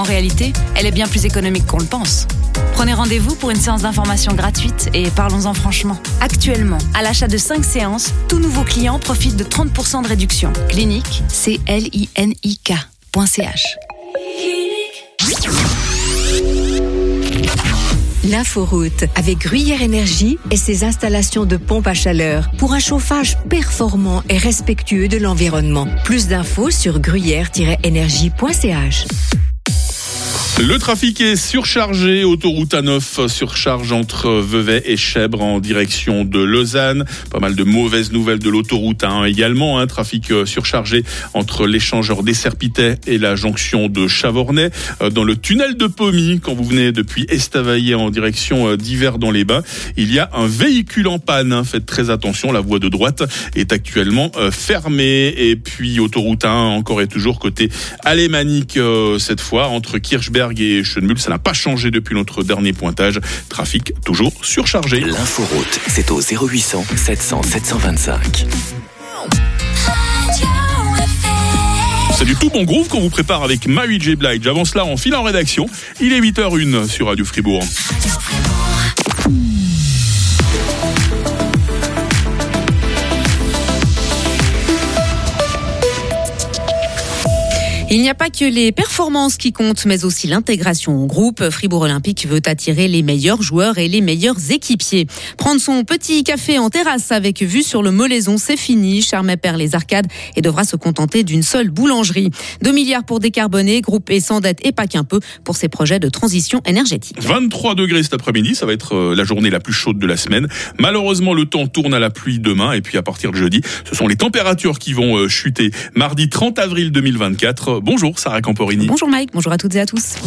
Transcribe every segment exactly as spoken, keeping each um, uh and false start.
réalité, elle est bien plus économique qu'on le pense. Prenez rendez-vous pour une séance d'information gratuite et parlons-en franchement. Actuellement, à l'achat de cinq séances, tout nouveau client profite de trente pour cent de réduction. Clinique, C L I N I K point C H. L'inforoute avec Gruyère Énergie et ses installations de pompes à chaleur pour un chauffage performant et respectueux de l'environnement. Plus d'infos sur gruyère tiret énergie point C H. Le trafic est surchargé, autoroute A neuf surcharge entre Vevey et Chèvres en direction de Lausanne. Pas mal de mauvaises nouvelles de l'autoroute A un également, hein. Trafic surchargé entre l'échangeur des Serpitais et la jonction de Chavornay. Dans le tunnel de Pommy, quand vous venez depuis Estavayer en direction d'Yverdon dans les Bains, il y a un véhicule en panne, hein. Faites très attention, la voie de droite est actuellement fermée. Et puis autoroute A un encore et toujours côté alémanique cette fois, entre Kirchberg et Schönmühl, ça n'a pas changé depuis notre dernier pointage. Trafic toujours surchargé. L'inforoute, c'est au zéro huit cents sept cents sept cent vingt-cinq. C'est du tout bon groove qu'on vous prépare avec Mary J. Blige. Avant cela, on file en rédaction. Il est huit heures zéro un sur Radio Fribourg. Il n'y a pas que les performances qui comptent, mais aussi l'intégration au groupe. Fribourg Olympique veut attirer les meilleurs joueurs et les meilleurs équipiers. Prendre son petit café en terrasse avec vue sur le Molaison, c'est fini. Charmet perd les arcades et devra se contenter d'une seule boulangerie. deux milliards pour décarboner, groupe et sans dette et pas qu'un peu pour ses projets de transition énergétique. vingt-trois degrés cet après-midi, ça va être la journée la plus chaude de la semaine. Malheureusement, le temps tourne à la pluie demain et puis à partir de jeudi, ce sont les températures qui vont chuter. Mardi trente avril deux mille vingt-quatre. Bonjour Sarah Camporini. Bonjour Mike, bonjour à toutes et à tous.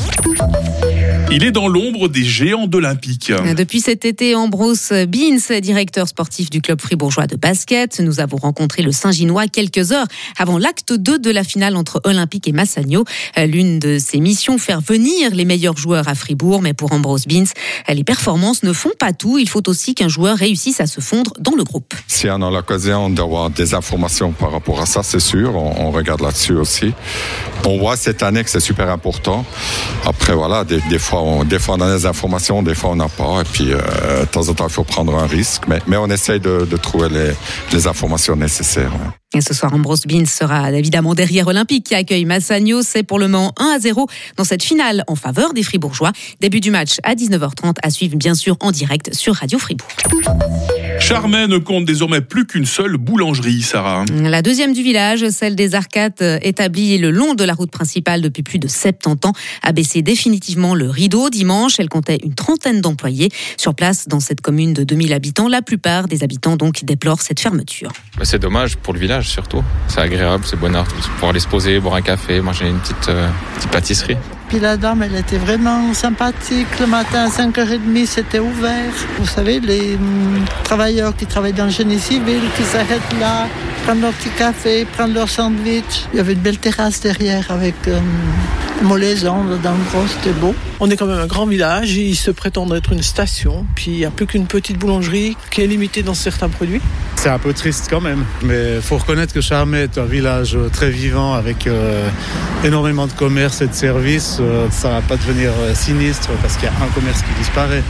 Il est dans l'ombre des géants d'Olympique. Depuis cet été, Ambrose Beans, directeur sportif du club fribourgeois de basket. Nous avons rencontré le Saint-Ginois quelques heures avant l'acte deux de la finale entre Olympique et Massagno. L'une de ses missions, faire venir les meilleurs joueurs à Fribourg. Mais pour Ambrose Beans, les performances ne font pas tout. Il faut aussi qu'un joueur réussisse à se fondre dans le groupe. Si on a l'occasion d'avoir des informations par rapport à ça, c'est sûr. On, on regarde là-dessus aussi. On voit cette année que c'est super important. Après, voilà, des, des fois, on, des fois on a des informations, des fois on n'a pas. Et puis, euh, de temps en temps, il faut prendre un risque. Mais, mais on essaye de, de trouver les, les informations nécessaires. Ouais. Et ce soir, Ambrose Beans sera évidemment derrière Olympique qui accueille Massagno. C'est pour le moment un à zéro dans cette finale en faveur des Fribourgeois. Début du match à dix-neuf heures trente, à suivre bien sûr en direct sur Radio Fribourg. Charmet ne compte désormais plus qu'une seule boulangerie, Sarah. La deuxième du village, celle des Arcades, établie le long de la route principale depuis plus de soixante-dix ans, a baissé définitivement le rideau. Dimanche, elle comptait une trentaine d'employés. Sur place, dans cette commune de deux mille habitants, la plupart des habitants donc déplorent cette fermeture. C'est dommage pour le village surtout. C'est agréable, c'est bonheur de pouvoir aller se poser, boire un café, manger une petite, euh, petite pâtisserie. Puis la dame, elle était vraiment sympathique. Le matin à cinq heures trente, c'était ouvert. Vous savez, les hum, travailleurs qui travaillent dans le génie civil, qui s'arrêtent là, prennent leur petit café, prennent leur sandwich. Il y avait une belle terrasse derrière avec hum, Molaison, dans le gros, c'était beau. On est quand même un grand village, il se prétend être une station, puis il n'y a plus qu'une petite boulangerie qui est limitée dans certains produits. C'est un peu triste quand même, mais il faut reconnaître que Charmet est un village très vivant avec euh, énormément de commerce et de services. Euh, ça ne va pas devenir euh, sinistre parce qu'il y a un commerce qui disparaît.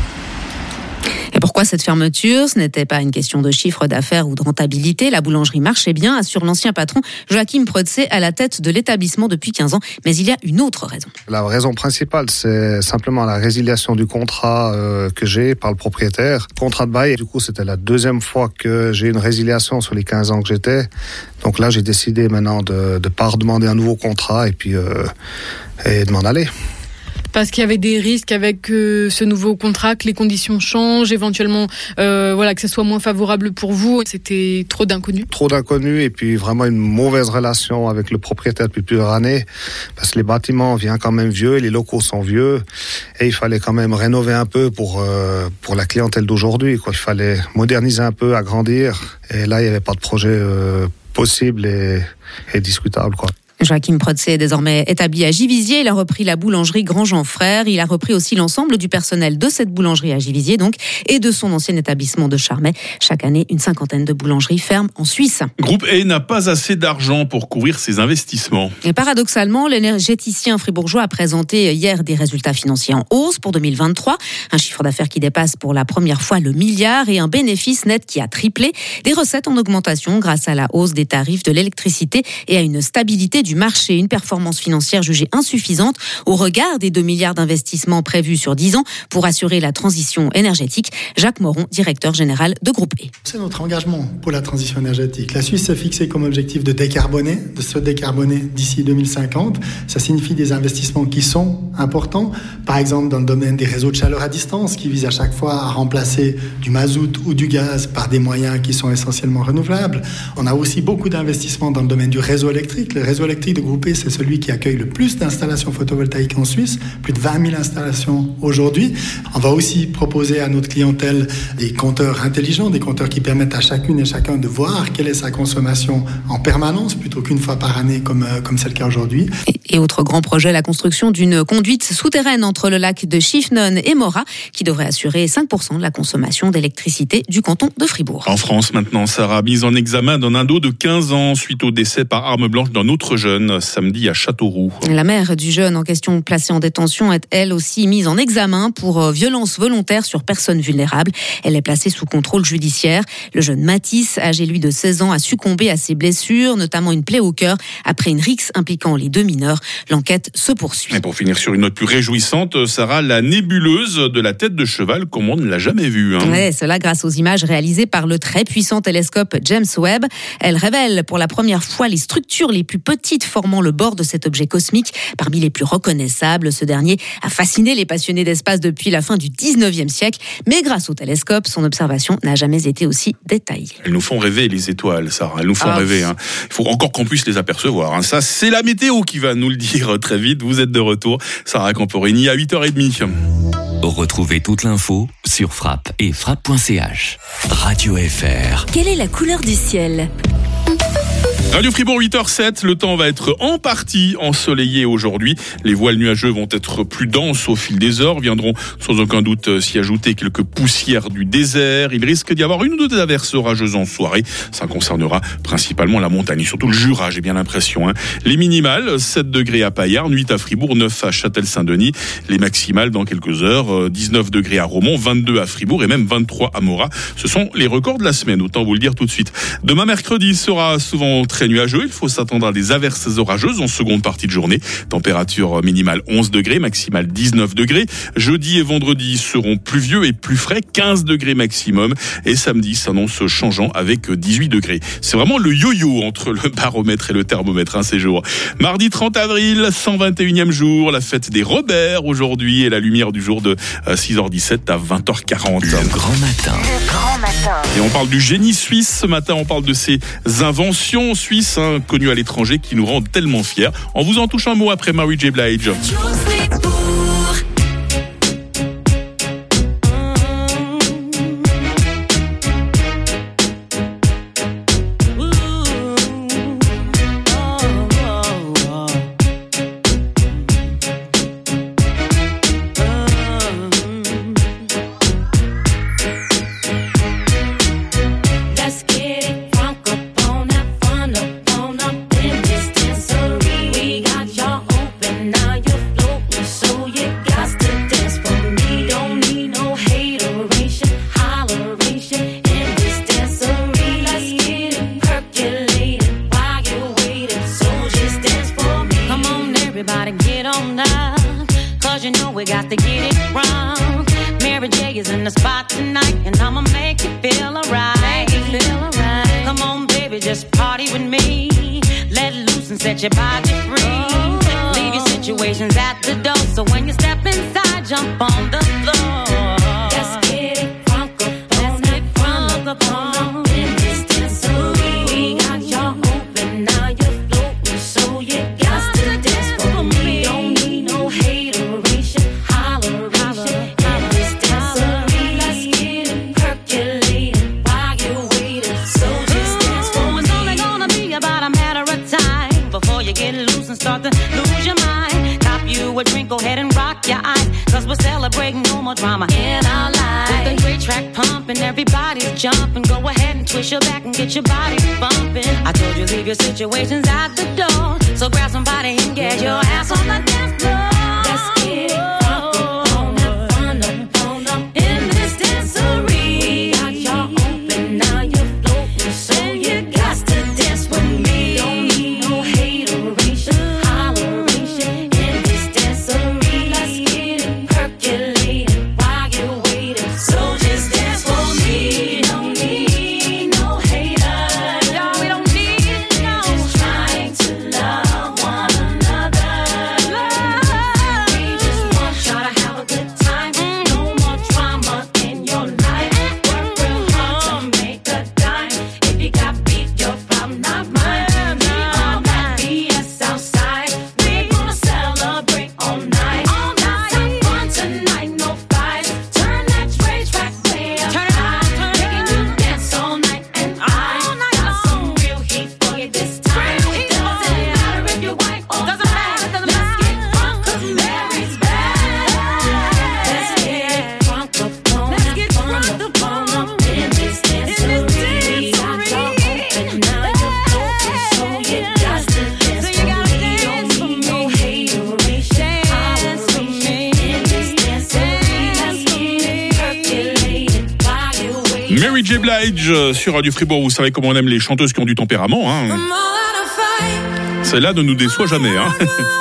Et pourquoi cette fermeture ? Ce n'était pas une question de chiffre d'affaires ou de rentabilité. La boulangerie marchait bien, assure l'ancien patron Joachim Preutze, à la tête de l'établissement depuis quinze ans. Mais il y a une autre raison. La raison principale, c'est simplement la résiliation du contrat euh, que j'ai par le propriétaire. Contrat de bail, et du coup, c'était la deuxième fois que j'ai une résiliation sur les quinze ans que j'étais. Donc là, j'ai décidé maintenant de ne pas redemander un nouveau contrat et puis euh, et de m'en aller. Parce qu'il y avait des risques avec euh, ce nouveau contrat, que les conditions changent, éventuellement euh, voilà, que ce soit moins favorable pour vous. C'était trop d'inconnus. Trop d'inconnus et puis vraiment une mauvaise relation avec le propriétaire depuis plusieurs années. Parce que les bâtiments viennent quand même vieux, les locaux sont vieux. Et il fallait quand même rénover un peu pour, euh, pour la clientèle d'aujourd'hui, quoi. Il fallait moderniser un peu, agrandir. Et là, il n'y avait pas de projet euh, possible et, et discutable, quoi. Joachim Protze est désormais établi à Givisiez. Il a repris la boulangerie Grand-Jean Frères. Il a repris aussi l'ensemble du personnel de cette boulangerie à Givisiez, donc, et de son ancien établissement de Charmey. Chaque année, une cinquantaine de boulangeries ferment en Suisse. Groupe E n'a pas assez d'argent pour couvrir ses investissements. Et paradoxalement, l'énergéticien fribourgeois a présenté hier des résultats financiers en hausse pour deux mille vingt-trois. Un chiffre d'affaires qui dépasse pour la première fois le milliard et un bénéfice net qui a triplé. Des recettes en augmentation grâce à la hausse des tarifs de l'électricité et à une stabilité du marché. Une performance financière jugée insuffisante au regard des deux milliards d'investissements prévus sur dix ans pour assurer la transition énergétique. Jacques Moron, directeur général de Groupe E. C'est notre engagement pour la transition énergétique. La Suisse s'est fixée comme objectif de décarboner, de se décarboner d'ici deux mille cinquante. Ça signifie des investissements qui sont importants. Par exemple, dans le domaine des réseaux de chaleur à distance qui visent à chaque fois à remplacer du mazout ou du gaz par des moyens qui sont essentiellement renouvelables. On a aussi beaucoup d'investissements dans le domaine du réseau électrique. Le réseau électrique de Groupe E, c'est celui qui accueille le plus d'installations photovoltaïques en Suisse, plus de vingt mille installations aujourd'hui. On va aussi proposer à notre clientèle des compteurs intelligents, des compteurs qui permettent à chacune et chacun de voir quelle est sa consommation en permanence, plutôt qu'une fois par année comme, comme c'est le cas aujourd'hui. Et, et autre grand projet, la construction d'une conduite souterraine entre le lac de Schiffnon et Mora, qui devrait assurer cinq pour cent de la consommation d'électricité du canton de Fribourg. En France, maintenant, Sarah, mise en examen d'un ado de quinze ans suite au décès par arme blanche d'un autre jeune samedi à Châteauroux. La mère du jeune en question placé en détention est elle aussi mise en examen pour violence volontaire sur personnes vulnérables. Elle est placée sous contrôle judiciaire. Le jeune Mathis, âgé lui de seize ans, a succombé à ses blessures, notamment une plaie au cœur, après une rixe impliquant les deux mineurs. L'enquête se poursuit. Et pour finir sur une note plus réjouissante, Sarah, la nébuleuse de la tête de cheval comme on ne l'a jamais vue. Hein. Ouais, cela grâce aux images réalisées par le très puissant télescope James Webb. Elle révèle pour la première fois les structures les plus petites formant le bord de cet objet cosmique. Parmi les plus reconnaissables, ce dernier a fasciné les passionnés d'espace depuis la fin du dix-neuvième siècle. Mais grâce au télescope, son observation n'a jamais été aussi détaillée. Elles nous font rêver, les étoiles, Sarah. Elles nous font ah, rêver. Hein. Il faut encore qu'on puisse les apercevoir. Hein. Ça, c'est la météo qui va nous le dire très vite. Vous êtes de retour. Sarah Camporini à huit heures trente. Retrouvez toute l'info sur Frappe et frappe point c h. Radio F R. Quelle est la couleur du ciel ? Radio Fribourg, huit heures zéro sept, le temps va être en partie ensoleillé aujourd'hui. Les voiles nuageux vont être plus denses au fil des heures, viendront sans aucun doute s'y ajouter quelques poussières du désert. Il risque d'y avoir une ou deux averses orageuses en soirée. Ça concernera principalement la montagne, et surtout le Jura, j'ai bien l'impression. Hein. Les minimales, sept degrés à Payarn, huit à Fribourg, neuf à Châtel-Saint-Denis. Les maximales dans quelques heures, dix-neuf degrés à Romont, vingt-deux à Fribourg et même vingt-trois à Mora. Ce sont les records de la semaine, autant vous le dire tout de suite. Demain mercredi sera souvent très nuageux. Il faut s'attendre à des averses orageuses en seconde partie de journée. Température minimale onze degrés, maximale dix-neuf degrés. Jeudi et vendredi seront pluvieux et plus frais, quinze degrés maximum. Et samedi s'annonce changeant avec dix-huit degrés. C'est vraiment le yo-yo entre le baromètre et le thermomètre, hein, ces jours. Mardi trente avril, cent vingt et unième jour, la fête des Robert aujourd'hui et la lumière du jour de six heures dix-sept à vingt heures quarante. Le grand matin. Le grand matin. Et on parle du génie suisse ce matin, on parle de ces inventions suisses hein, connues à l'étranger qui nous rendent tellement fiers. On vous en touche un mot après Mary J. Blige. Before you get loose. ahead and rock your eyes, cause we're celebrating no more drama in our lives. With the great track pumping, everybody's jumping. Go ahead and twist your back and get your body bumping. I told you leave your situations at the door, so grab somebody and get your ass on the dance floor. Let's get it. Mary J. Blige sur Radio Fribourg. Vous savez comment on aime les chanteuses qui ont du tempérament, hein. Celle-là ne nous déçoit jamais, hein.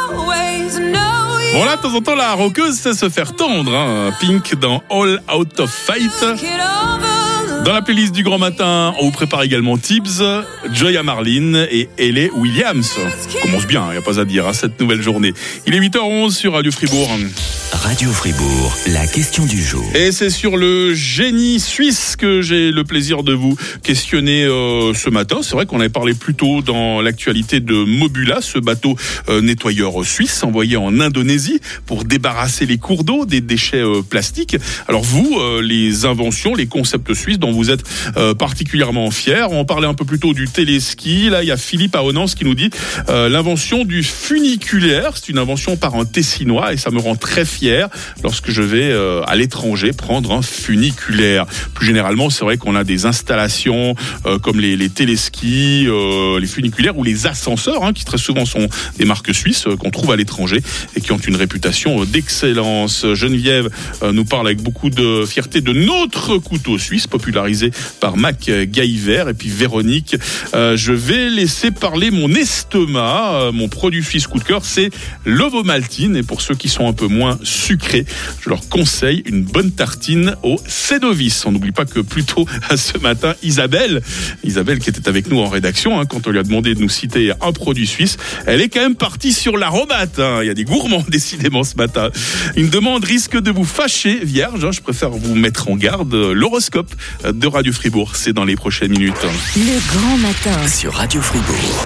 Bon là, de temps en temps, la rockeuse sait se faire tendre, hein. Pink dans All Out of Fight. Dans la playlist du Grand Matin, on vous prépare également Tibbs, Joya Marlin et Hayley Williams. Ça commence bien, il n'y a pas à dire, à cette nouvelle journée. Il est huit heures onze sur Radio Fribourg. Radio Fribourg, la question du jour. Et c'est sur le génie suisse que j'ai le plaisir de vous questionner euh, ce matin. C'est vrai qu'on avait parlé plus tôt dans l'actualité de Mobula, ce bateau euh, nettoyeur suisse envoyé en Indonésie pour débarrasser les cours d'eau des déchets euh, plastiques. Alors vous, euh, les inventions, les concepts suisses dont vous êtes euh, particulièrement fiers. On parlait un peu plus tôt du téléski. Là, il y a Philippe à Onance qui nous dit euh, l'invention du funiculaire. C'est une invention par un Tessinois et ça me rend très fier lorsque je vais euh, à l'étranger prendre un funiculaire. Plus généralement, c'est vrai qu'on a des installations euh, comme les, les téléskis, euh, les funiculaires ou les ascenseurs, hein, qui très souvent sont des marques suisses euh, qu'on trouve à l'étranger et qui ont une réputation euh, d'excellence. Geneviève euh, nous parle avec beaucoup de fierté de notre couteau suisse popularisé par Mac Gaiver. Et puis Véronique, euh, je vais laisser parler mon estomac. Euh, mon produit suisse coup de cœur, c'est l'ovomaltine. Et pour ceux qui sont un peu moins sucré, je leur conseille une bonne tartine au Cédovis. On n'oublie pas que plus tôt ce matin, Isabelle, Isabelle qui était avec nous en rédaction, hein, quand on lui a demandé de nous citer un produit suisse, elle est quand même partie sur l'aromate. Hein. Il y a des gourmands décidément ce matin. Une demande risque de vous fâcher, vierge. Hein, je préfère vous mettre en garde. L'horoscope de Radio Fribourg, c'est dans les prochaines minutes. Le Grand Matin sur Radio Fribourg.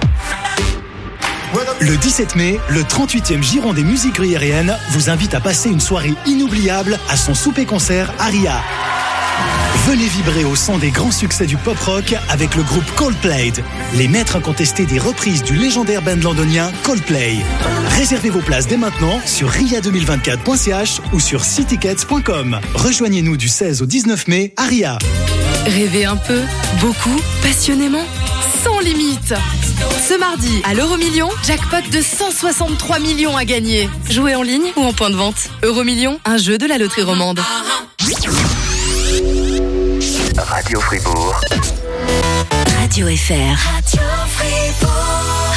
Le dix-sept mai, le trente-huitième Giron des musiques gruyériennes vous invite à passer une soirée inoubliable à son souper-concert Aria. Venez vibrer au son des grands succès du pop-rock avec le groupe Coldplay, les maîtres incontestés des reprises du légendaire band londonien Coldplay. Réservez vos places dès maintenant sur ria deux mille vingt-quatre point c h ou sur c tickets point com. Rejoignez-nous du seize au dix-neuf mai à Ria. Rêvez un peu, beaucoup, passionnément, sans limite. Ce mardi, à l'Euromillion, jackpot de cent soixante-trois millions à gagner. Jouez en ligne ou en point de vente. Euromillion, un jeu de la loterie romande. Radio Fribourg. Radio F R. Radio Fribourg.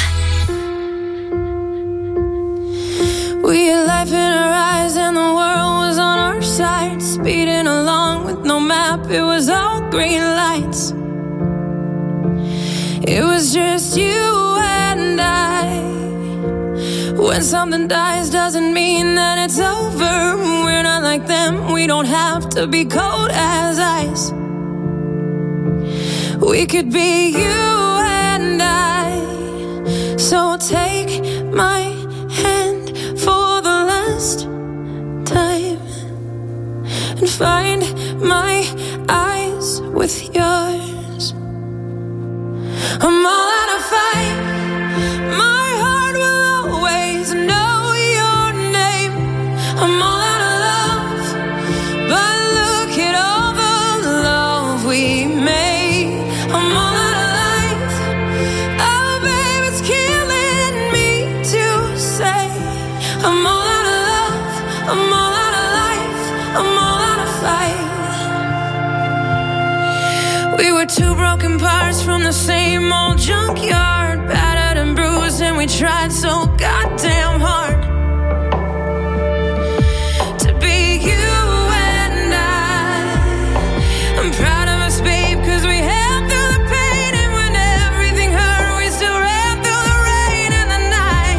We had life in our eyes and the world was on our side. Speeding along with no map, it was all green lights. It was just you and I. When something dies doesn't mean that it's over. We're not like them, we don't have to be cold as ice. We could be you and I. So take my hand for the last time and find my eyes with yours. I'm all out of fight. My heart will always know your name. I'm all out of life, I'm all out of fight. We were two broken parts from the same old junkyard, battered and bruised, and we tried so goddamn hard to be you and I. I'm proud of us, babe, cause we held through the pain, and when everything hurt, we still ran through the rain and the night.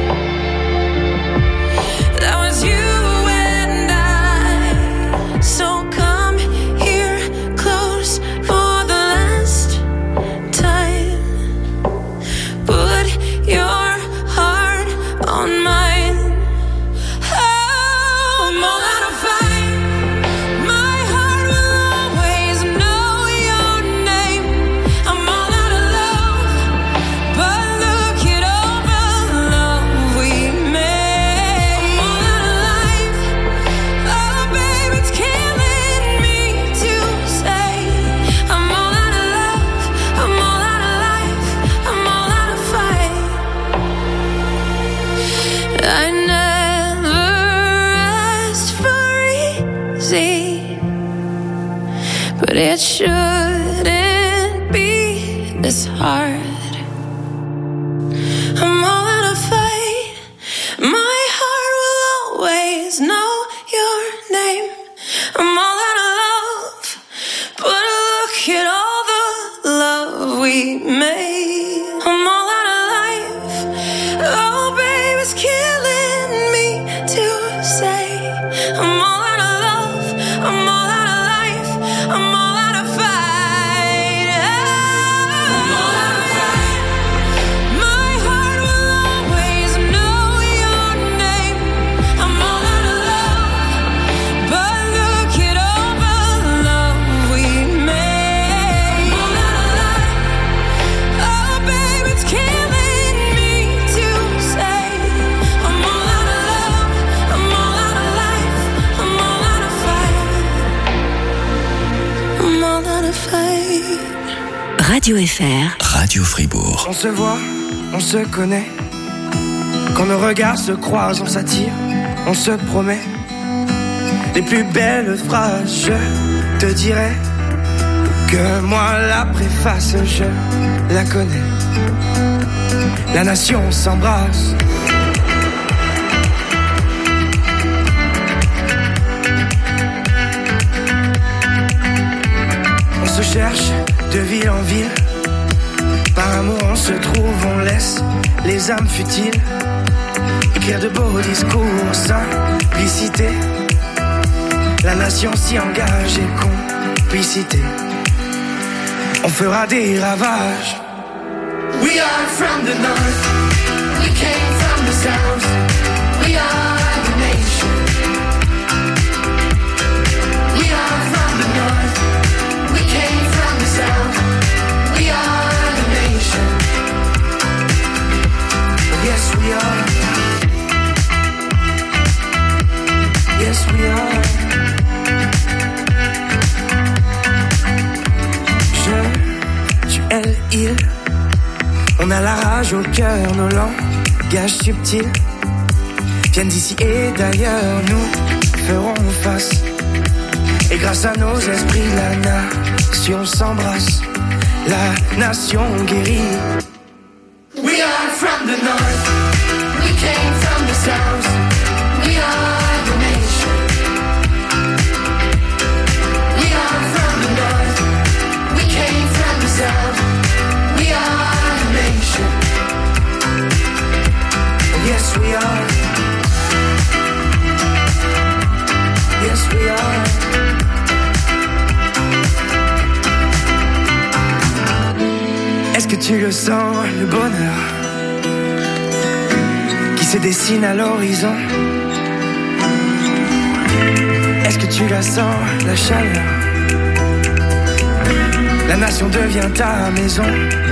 That was you and I. So come here close for the last time. Put your heart on mine. Oh, I'm all out of fight. My heart will always know your name. I'm all out of love, but look at all the love we made. I'm all out of life. Oh, babe, it's killing me to say. I'm all out of love, I'm all out of life, I'm all out of fight. I never asked for easy, but it shouldn't be this hard. I'm all out of fight. My heart will always know your name. I'm all out of love, but look at all the love we made. I'm all out of life. Oh, babe, it's killing me to say. I'm all out of love, I'm all out of life, I'm all out of fight. I'm all out of fight. My heart will always know your name. I'm all out of love, but look at all the love we made. I'm all out of life. Oh, babe, it's killing me to say. I'm all out of love, I'm all out of life, I'm all out of fight. I'm all out of fight. Radio F R. Radio Fribourg. On se voit, on se connaît. Quand nos regards se croisent, on s'attire, on se promet les plus belles phrases. Je te dirai que moi la préface, je la connais. La nation s'embrasse. On se cherche de ville en ville. Par amour on se trouve, on laisse les âmes futiles écrire de beaux discours, simplicité. La nation s'y engage et complicité. On fera des ravages. We are from the north, we came from the south, we are the nation. We are from the north, we came from the south, we are the nation. Yes we are. Yes we are. Je, tu, elle, il. On a la rage au cœur, nos langages subtils viennent d'ici et d'ailleurs, nous ferons face. Et grâce à nos esprits, la nation s'embrasse, la nation guérit. We are from the north, we came from the south, we are the nation. We are from the north, we came from the south, we are the nation. Yes we are. Yes we are. Est-ce que tu le sens, le bonheur qui se dessine à l'horizon? Est-ce que tu la sens, la chaleur? La nation devient ta maison.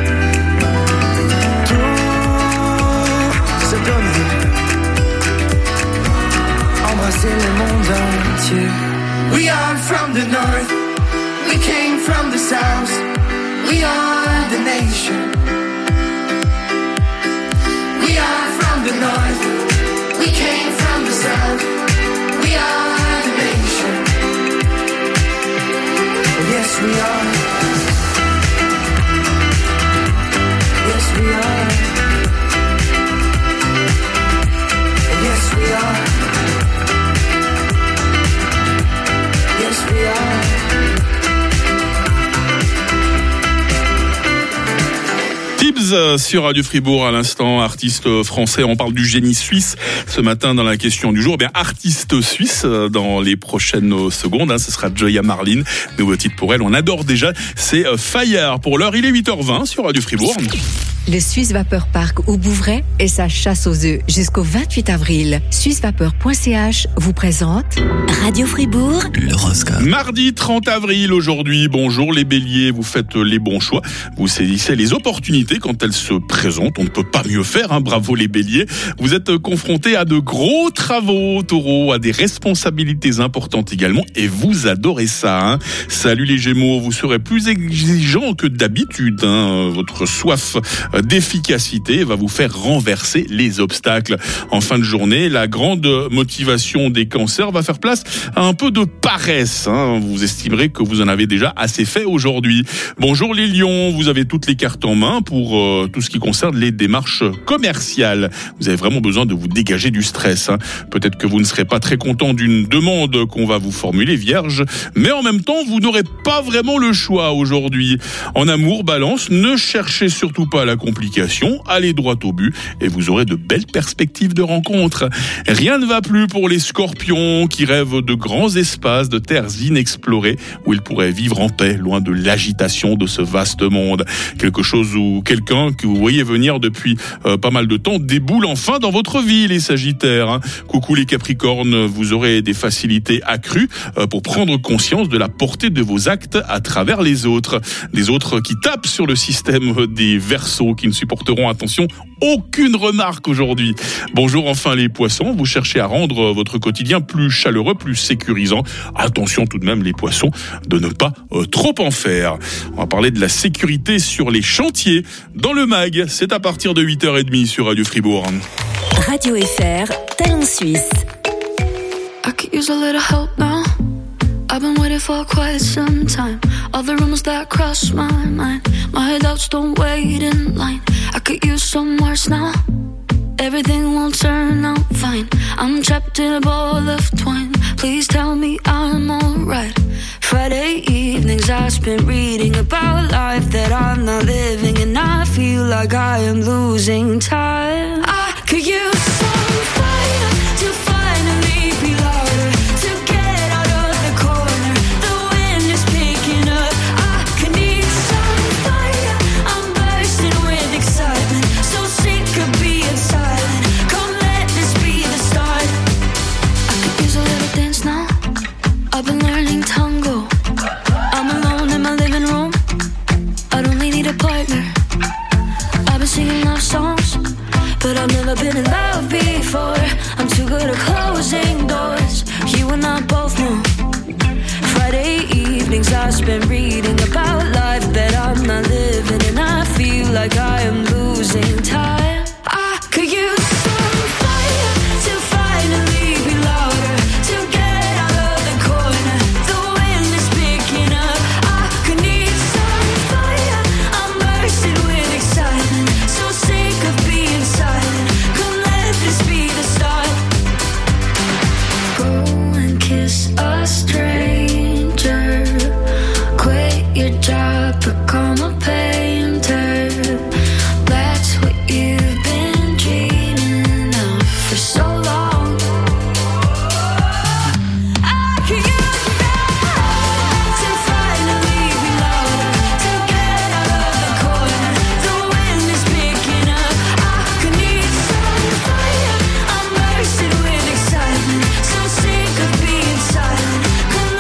Tout se donner, embrasser le monde entier. We are from the north, we came from the south, we are the nation. We are from the north, we came from the south, we are. Yes, we are. Yes, we are. Yes, we are. Tibbs sur Radio Fribourg à l'instant, artiste français. On parle du génie suisse ce matin dans la question du jour. Eh bien, artiste suisse dans les prochaines secondes. Hein, ce sera Joya Marlin. Nouveau titre pour elle. On adore déjà. C'est Fire. Pour l'heure, il est huit heures vingt sur Radio Fribourg. Le Swiss Vapeur Park au Bouvray et sa chasse aux œufs jusqu'au vingt-huit avril. Swiss Vapeur point c h vous présente Radio Fribourg. L'horoscope. Mardi trente avril aujourd'hui. Bonjour les béliers, vous faites les bons choix. Vous saisissez les opportunités quand elles se présentent. On ne peut pas mieux faire, hein. Bravo les béliers. Vous êtes confrontés à de gros travaux, taureaux, à des responsabilités importantes également. Et vous adorez ça. Hein. Salut les gémeaux, vous serez plus exigeants que d'habitude. Hein. Votre soif d'efficacité va vous faire renverser les obstacles. En fin de journée, la grande motivation des cancers va faire place à un peu de paresse. Hein. Vous estimerez que vous en avez déjà assez fait aujourd'hui. Bonjour les lions, vous avez toutes les cartes en main pour euh, tout ce qui concerne les démarches commerciales. Vous avez vraiment besoin de vous dégager du stress. Hein. Peut-être que vous ne serez pas très content d'une demande qu'on va vous formuler, vierge, mais en même temps, vous n'aurez pas vraiment le choix aujourd'hui. En amour, balance, ne cherchez surtout pas la complication, allez droit au but et vous aurez de belles perspectives de rencontres. Rien ne va plus pour les scorpions qui rêvent de grands espaces, de terres inexplorées où ils pourraient vivre en paix, loin de l'agitation de ce vaste monde. Quelque chose ou quelqu'un que vous voyez venir depuis euh, pas mal de temps déboule enfin dans votre vie, les sagittaires. Hein. Coucou les capricornes, vous aurez des facilités accrues euh, pour prendre conscience de la portée de vos actes à travers les autres. Des autres qui tapent sur le système des verseaux qui ne supporteront, attention, aucune remarque aujourd'hui. Bonjour enfin les poissons, vous cherchez à rendre votre quotidien plus chaleureux, plus sécurisant. Attention tout de même les poissons de ne pas euh, trop en faire. On va parler de la sécurité sur les chantiers dans le mag. C'est à partir de huit heures trente sur Radio Fribourg. Radio F R, Talent Suisse. I could use a little help now. I've been waiting for quite some time. All the rumors that cross my mind, my doubts don't wait in line. I could use some words now. Everything will turn out fine. I'm trapped in a ball of twine. Please tell me I'm alright. Friday evenings I spent reading about life that I'm not living, and I feel like I am losing time. I could use some fire to finally be louder. I've been learning tango. I'm alone in my living room. I don't really need a partner. I've been singing love songs, but I've never been in love before. I'm too good at closing doors. You and I both know. Friday evenings I spend reading about life that I'm not living, and I feel like I am losing time. I could use some fire to finally be louder. To get a stranger, quit your job, become a painter. That's what you've been dreaming of for so long. I could use that to finally be louder, to get out of the corner. The wind is picking up. I could need some fire. I'm bursting with excitement, so sick of being silent. Come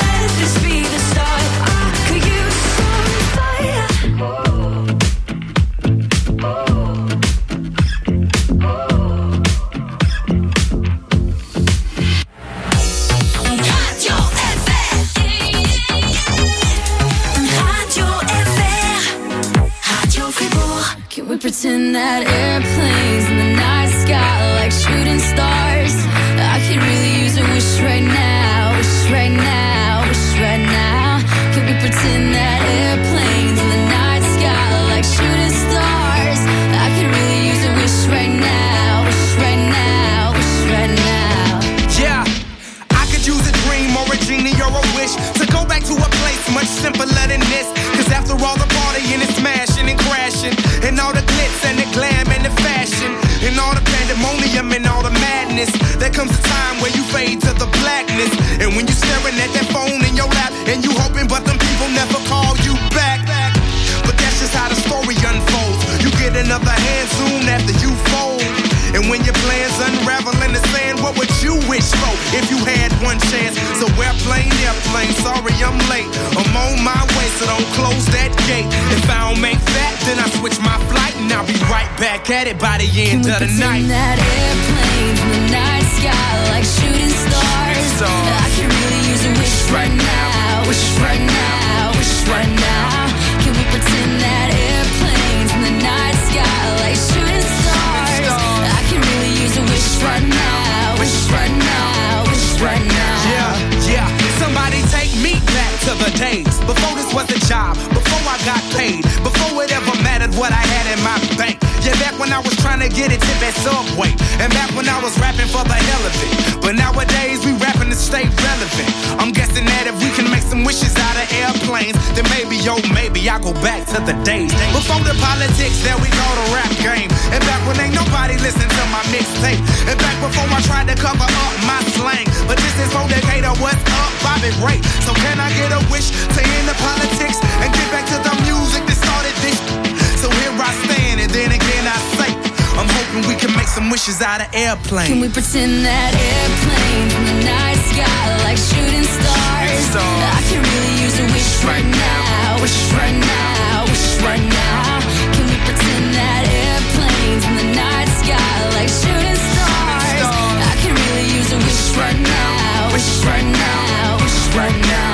wish to go back to a place much simpler than this. Cause after all the partying and smashing and crashing, and all the glitz and the glam and the fashion, and all the pandemonium and all the madness, there comes a time where you fade to the blackness. And when you staring at that phone in your lap, and you hoping but them people never call you back. But that's just how the story unfolds. You get another hand soon after you fold. And when your plans unravel in the sand, what would you wish for if you had one chance? So airplane, airplane, sorry I'm late. I'm on my way, so don't close that gate. If I don't make that, then I switch my flight, and I'll be right back at it by the end of the night. That airplane from the night sky like shooting stars. I can really use a wish right now, wish right now, wish right now. Can we pretend that airplane from the night sky like shooting stars? I can really use a wish right now, wish right now, wish right now. Yeah, yeah. Somebody take me back to the days before this was a job, before I got paid, before it ever mattered what I had in my bank. Yeah, back when I was trying to get a tip at Subway, and back when I was rapping for the hell of it. But nowadays we rapping to stay relevant. I'm guessing that if we can make some wishes out of airplanes, then maybe, yo, maybe I'll go back to the days before the politics, there we go, the rap game. And back when ain't nobody listen to my mixtape, and back before I tried to cover up my slang. But this is for Decatur, what's up, Bobby Ray? So can I get a wish to end the politics and get back to the music that started this? So here I stand, and then again I say, I'm hoping we can make some wishes out of airplanes. Can we pretend that airplane from the night sky like shooting stars? I can really use a wish right now, wish right now, wish right now. Can we pretend that airplane from the night sky like shooting stars? I can really use a wish right now, wish right now, wish right now.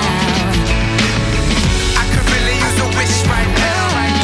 I could really use a wish right now.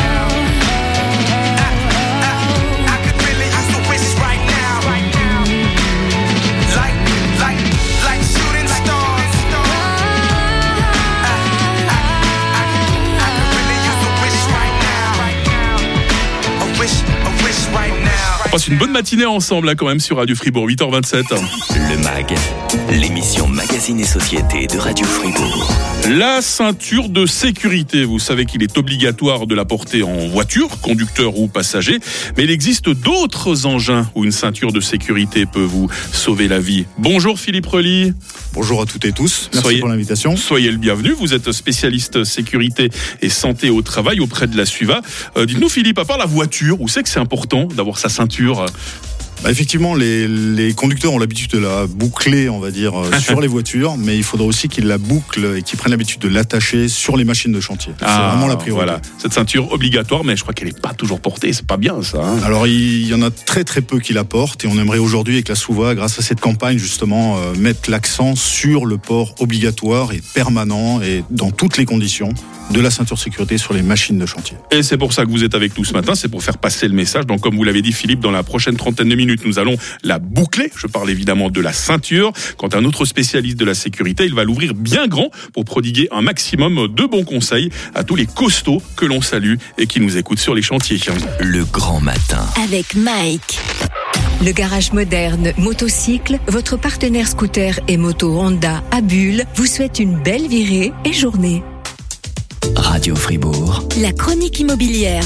On passe une bonne matinée ensemble là quand même sur Radio Fribourg, huit heures vingt-sept. Le MAG, l'émission Magazine et Société de Radio Fribourg. La ceinture de sécurité, vous savez qu'il est obligatoire de la porter en voiture, conducteur ou passager, mais il existe d'autres engins où une ceinture de sécurité peut vous sauver la vie. Bonjour Philippe Rely. Bonjour à toutes et tous, merci soyez, pour l'invitation. Soyez le bienvenu, vous êtes spécialiste sécurité et santé au travail auprès de la SUVA. Euh, dites-nous Philippe, à part la voiture, où c'est que c'est important d'avoir sa ceinture ? Bah effectivement, les, les conducteurs ont l'habitude de la boucler, on va dire, sur les voitures, mais il faudra aussi qu'ils la bouclent et qu'ils prennent l'habitude de l'attacher sur les machines de chantier. Ah, c'est vraiment la priorité. Voilà. Cette ceinture obligatoire, mais je crois qu'elle n'est pas toujours portée, c'est pas bien ça. Hein. Alors il y en a très très peu qui la portent et on aimerait aujourd'hui avec la SUVA, grâce à cette campagne justement, euh, mettre l'accent sur le port obligatoire et permanent et dans toutes les conditions de la ceinture sécurité sur les machines de chantier. Et c'est pour ça que vous êtes avec nous ce matin, c'est pour faire passer le message. Donc comme vous l'avez dit Philippe, dans la prochaine trentaine de minutes, nous allons la boucler. Je parle évidemment de la ceinture. Quant à un autre spécialiste de la sécurité, il va l'ouvrir bien grand pour prodiguer un maximum de bons conseils à tous les costauds que l'on salue et qui nous écoutent sur les chantiers. Le grand matin. Avec Mike. Le garage moderne Motocycle, votre partenaire scooter et moto Honda à Bulle, vous souhaite une belle virée et journée. Radio Fribourg. La chronique immobilière.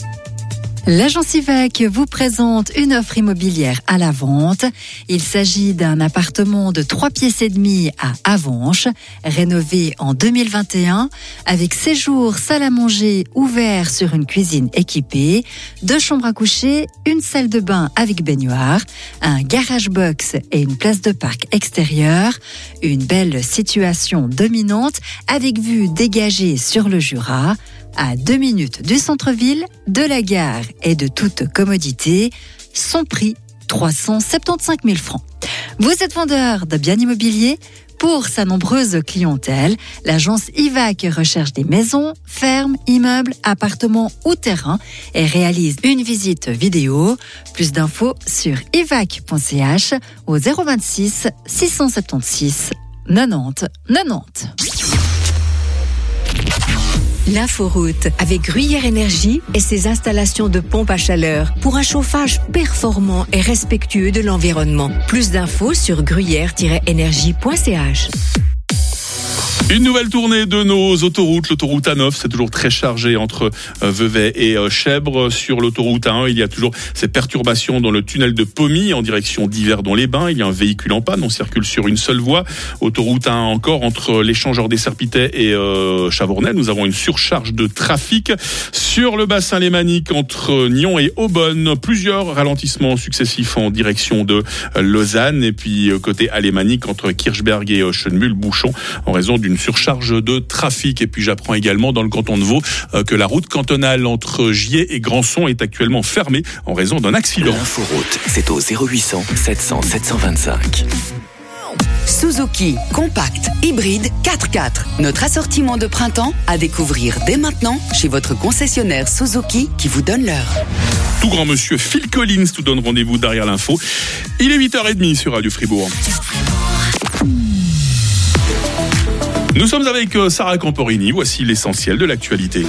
L'agence Ivac vous présente une offre immobilière à la vente. Il s'agit d'un appartement de trois pièces et demie à Avanches, rénové en deux mille vingt et un, avec séjour, salle à manger ouvert sur une cuisine équipée, deux chambres à coucher, une salle de bain avec baignoire, un garage box et une place de parc extérieure, une belle situation dominante avec vue dégagée sur le Jura, à deux minutes du centre-ville, de la gare et de toute commodité. Son prix, trois cent soixante-quinze mille francs. Vous êtes vendeur de biens immobiliers ? Pour sa nombreuse clientèle, l'agence Ivac recherche des maisons, fermes, immeubles, appartements ou terrains et réalise une visite vidéo. Plus d'infos sur ivac point c h au zéro vingt-six six cent soixante-seize quatre-vingt-dix quatre-vingt-dix. L'inforoute avec Gruyère Énergie et ses installations de pompes à chaleur pour un chauffage performant et respectueux de l'environnement. Plus d'infos sur gruyère tiret énergie point c h. Une nouvelle tournée de nos autoroutes, l'autoroute A neuf, c'est toujours très chargé entre Vevey et Chèvres. Sur l'autoroute A un, il y a toujours ces perturbations dans le tunnel de Pommy en direction d'Yverdon-les-Bains. Il y a un véhicule en panne, on circule sur une seule voie. Autoroute A un encore, entre l'échangeur des Serpitets et euh, Chavornay, nous avons une surcharge de trafic. Sur le bassin lémanique, entre Nyon et Aubonne, plusieurs ralentissements successifs en direction de Lausanne. Et puis côté alémanique, entre Kirchberg et Schönmühl, bouchon en raison d'une surcharge de trafic. Et puis j'apprends également dans le canton de Vaud euh, que la route cantonale entre Gier et Grandson est actuellement fermée en raison d'un accident. L'inforoute, c'est au zéro huit cents sept cents sept cent vingt-cinq. Suzuki, compact, hybride, quatre quatre. Notre assortiment de printemps à découvrir dès maintenant chez votre concessionnaire Suzuki qui vous donne l'heure. Tout grand monsieur Phil Collins nous donne rendez-vous derrière l'info. Il est huit heures trente sur Radio Fribourg. Nous sommes avec Sarah Camporini. Voici l'essentiel de l'actualité.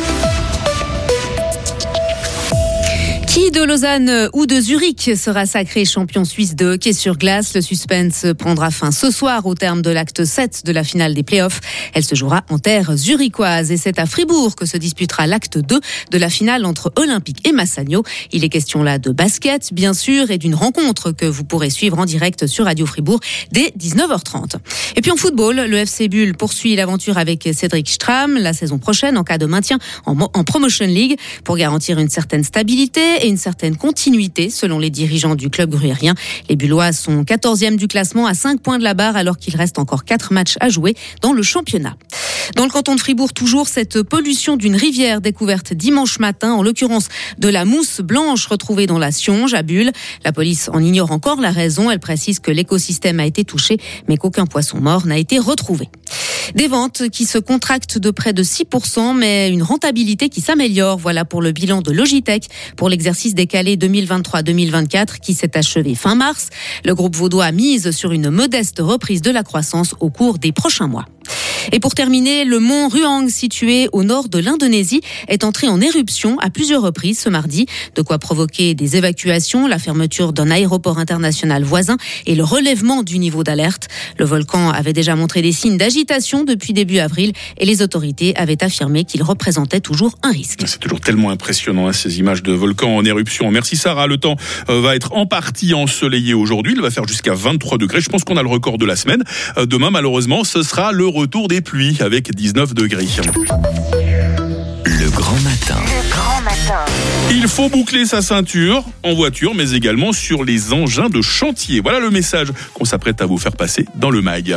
Qui de Lausanne ou de Zurich sera sacré champion suisse de hockey sur glace? Le suspense prendra fin ce soir au terme de l'acte sept de la finale des playoffs. Elle se jouera en terre zurichoise et c'est à Fribourg que se disputera l'acte deux de la finale entre Olympique et Massagno. Il est question là de basket, bien sûr, et d'une rencontre que vous pourrez suivre en direct sur Radio Fribourg dès dix-neuf heures trente. Et puis en football, le F C Bull poursuit l'aventure avec Cédric Strahm la saison prochaine en cas de maintien en, en Promotion League pour garantir une certaine stabilité et une certaine continuité selon les dirigeants du club gruyérien. Les Bullois sont quatorzième du classement à cinq points de la barre alors qu'il reste encore quatre matchs à jouer dans le championnat. Dans le canton de Fribourg, toujours cette pollution d'une rivière découverte dimanche matin, en l'occurrence de la mousse blanche retrouvée dans la Sionge à Bulle. La police en ignore encore la raison. Elle précise que l'écosystème a été touché mais qu'aucun poisson mort n'a été retrouvé. Des ventes qui se contractent de près de six pour cent mais une rentabilité qui s'améliore. Voilà pour le bilan de Logitech pour l'exercice décalé deux mille vingt-trois deux mille vingt-quatre qui s'est achevé fin mars. Le groupe vaudois mise sur une modeste reprise de la croissance au cours des prochains mois. Et pour terminer, le mont Ruang, situé au nord de l'Indonésie, est entré en éruption à plusieurs reprises ce mardi. De quoi provoquer des évacuations, la fermeture d'un aéroport international voisin et le relèvement du niveau d'alerte. Le volcan avait déjà montré des signes d'agitation depuis début avril et les autorités avaient affirmé qu'il représentait toujours un risque. C'est toujours tellement impressionnant, hein, ces images de volcans en éruption. Merci Sarah. Le temps euh, va être en partie ensoleillé aujourd'hui. Il va faire jusqu'à vingt-trois degrés. Je pense qu'on a le record de la semaine. Euh, demain, malheureusement, ce sera le retour des pluies avec dix-neuf degrés. Le grand matin. Le grand matin. Il faut boucler sa ceinture en voiture, mais également sur les engins de chantier. Voilà le message qu'on s'apprête à vous faire passer dans le mag.